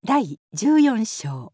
第14章。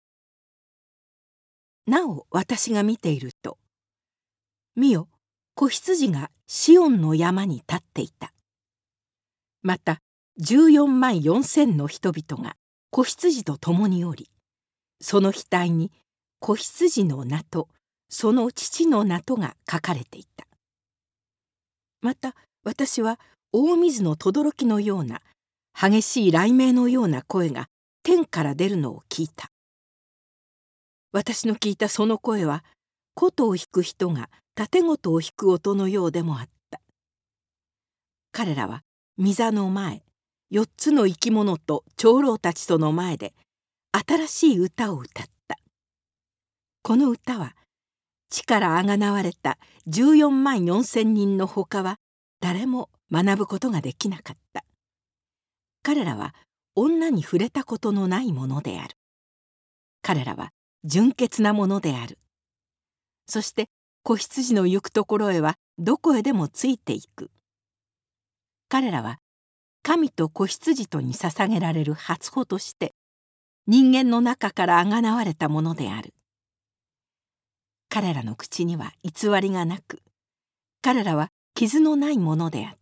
なお私が見ていると、見よ、子羊がシオンの山に立っていた。また14万4千の人々が子羊と共におり、その額に子羊の名とその父の名とが書かれていた。また私は大水の轟のような激しい雷鳴のような声が天から出るのを聞いた。私の聞いたその声は、琴を弾く人が盾琴を弾く音のようでもあった。彼らは御座の前、4つの生き物と長老たちとの前で新しい歌を歌った。この歌は地からあがなわれた14万4千人のほかは誰も学ぶことができなかった。彼らは女に触れたことのないものである。彼らは純潔なものである。そして子羊の行くところへはどこへでもついていく。彼らは神と子羊とに捧げられる初歩として人間の中からあがなわれたものである。彼らの口には偽りがなく、彼らは傷のないものであった。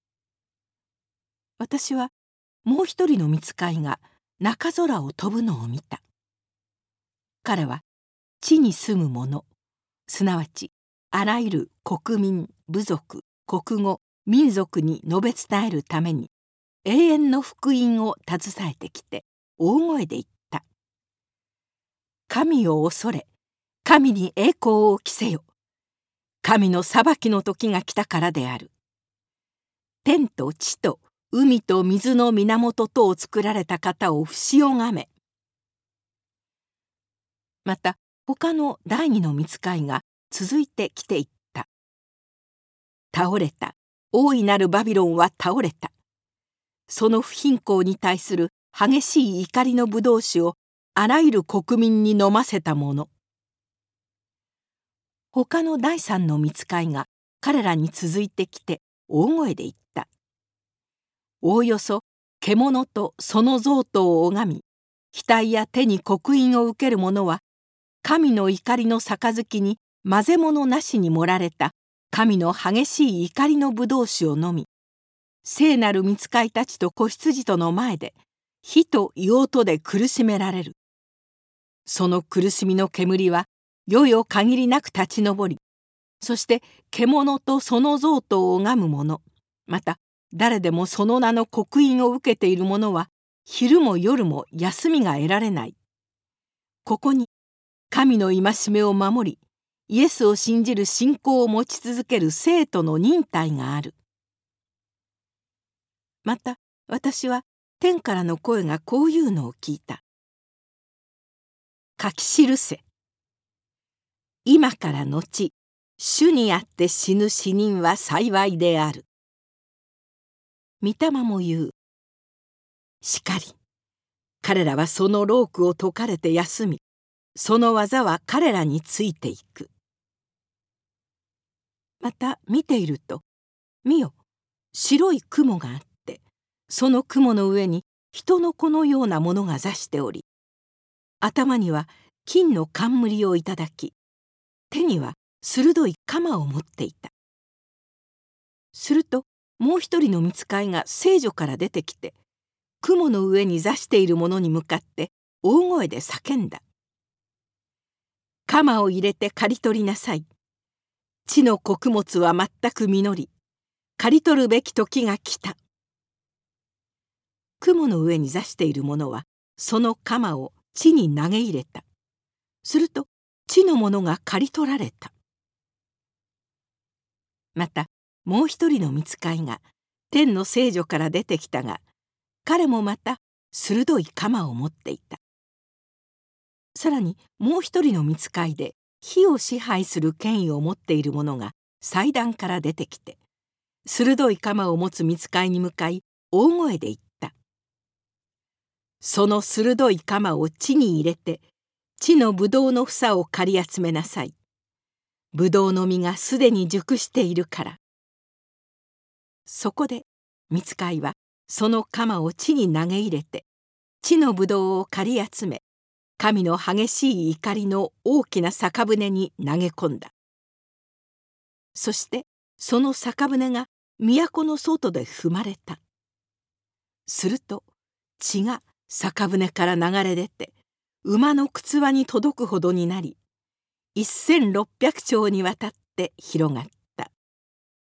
私はもう一人の御使いが中空を飛ぶのを見た。彼は地に住む者、すなわちあらゆる国民、部族、国語、民族に述べ伝えるために永遠の福音を携えてきて大声で言った。神を恐れ、神に栄光を着せよ。神の裁きの時が来たからである。天と地と海と水の源とを作られた方を伏をがめ。また他の第二の御使いが続いて来ていった。倒れた、大いなるバビロンは倒れた。その不貧困に対する激しい怒りの葡萄酒をあらゆる国民に飲ませたもの。他の第三の御使いが彼らに続いてきて大声で言った。おおよそ獣とその像とを拝み、額や手に刻印を受ける者は、神の怒りの杯に混ぜ物なしに盛られた神の激しい怒りの葡萄酒を飲み、聖なる御使いたちと子羊との前で火と硫黄とで苦しめられる。その苦しみの煙は世々限りなく立ち上り、そして獣とその像とを拝む者、また誰でもその名の刻印を受けている者は昼も夜も休みが得られない。ここに神の戒めを守り、イエスを信じる信仰を持ち続ける生徒の忍耐がある。また私は天からの声がこういうのを聞いた。書き記せ。今から後、主にあって死ぬ死人は幸いである。御霊も言う。しかり、彼らはその労苦を解かれて休み、その技は彼らについていく。また見ていると、見よ、白い雲があって、その雲の上に人の子のようなものが座しており、頭には金の冠をいただき、手には鋭い鎌を持っていた。するともう一人の御使いが聖所から出てきて、雲の上に座している者に向かって大声で叫んだ。鎌を入れて刈り取りなさい。地の穀物は全く実り、刈り取るべき時が来た。雲の上に座している者はその鎌を地に投げ入れた。すると地のものが刈り取られた。またもう一人の御使いが天の聖所から出てきたが、彼もまた鋭い鎌を持っていた。さらにもう一人の御使いで火を支配する権威を持っている者が祭壇から出てきて、鋭い鎌を持つ御使いに向かい大声で言った。その鋭い鎌を地に入れて、地のブドウの房を刈り集めなさい。ブドウの実がすでに熟しているから。そこで御使いはその鎌を地に投げ入れて、 地のぶどうを刈り集め、神の激しい怒りの大きな酒舟に投げ込んだ。そしてその酒舟が都の外で踏まれた。すると血が酒舟から流れ出て、馬の靴輪に届くほどになり、1600丁にわたって広がった。